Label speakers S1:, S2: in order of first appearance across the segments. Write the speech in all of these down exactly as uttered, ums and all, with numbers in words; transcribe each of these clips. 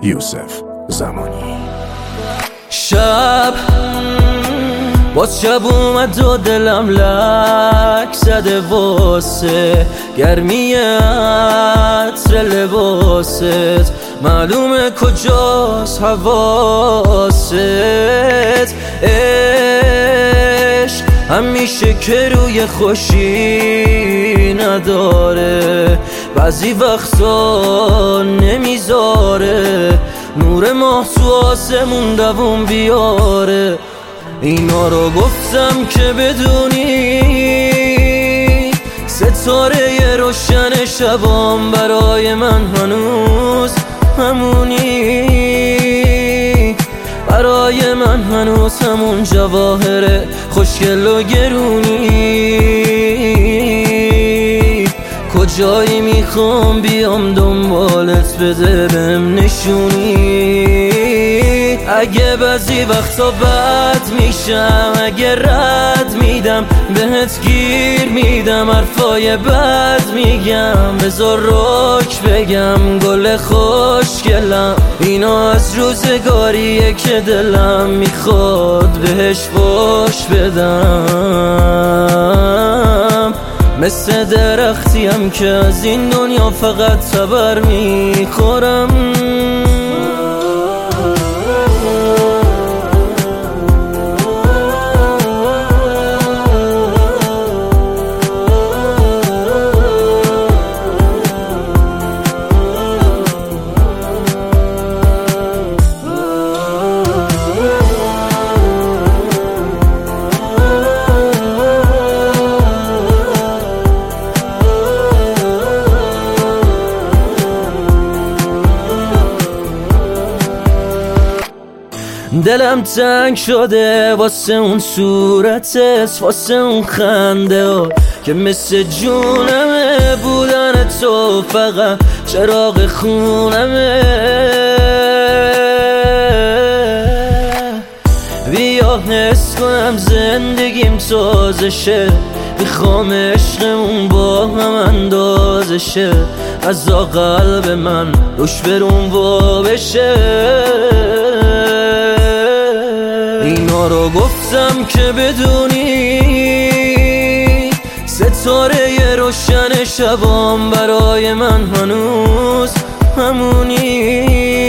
S1: یوسف زمانی.
S2: شب باز شب اومد و دلم لک زده واسه گرمی عطر لباست، معلومه کجاست حواست. عشق همیشه که روی خوشی نداره، بعضی وقتا نمیذاره نور ماه تو آسمون دووم بیاره. اینا رو گفتم که بدونی ستاره روشن شبام برای من هنوز همونی، برای من هنوز همون جواهر خوشگل و گرونی. کجایی میخوام بیام دنبالت بده بهم نشونی. اگه بعضی وقتا بد میشم، اگه رد میدم بهت گیر میدم، حرفای بد میگم بذار رک بگم گل خوشگلم. اینا از روزگاریه که دلم میخواد بهش فوش بدم، مثل درختیم که از این دنیا فقط تبر میخورم. دلم تنگ شده واسه اون صورتت، واسه اون خنده ها که مثل جونمه، بودن تو فقط چراغ خونمه. بیا حس کنم زندگیم تازه شه، میخوام عشقمون با هم اندازه شه، از قلب من روش برون وا بشه. اینا رو گفتم که بدونی ستاره روشن شبام برای من هنوز همونی،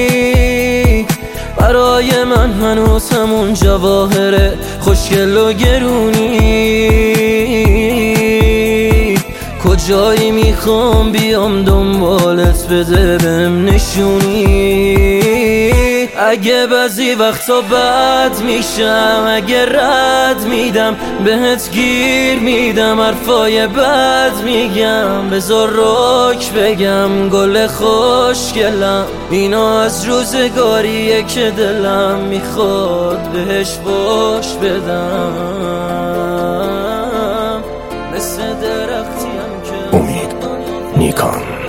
S2: برای من هنوز همون جواهر خوشگل و گرونی. کجایی میخوام بیام دنبالت بده بهم نشونی. اگه بعضی وقتا بد میشم، اگه رد میدم بهت گیر میدم، حرفای بد میگم بذار رک بگم گل خوشگلم. اینا از روزگاریه که دلم میخواد بهش فوش بدم، مثل درختیم که
S1: امید نیکان.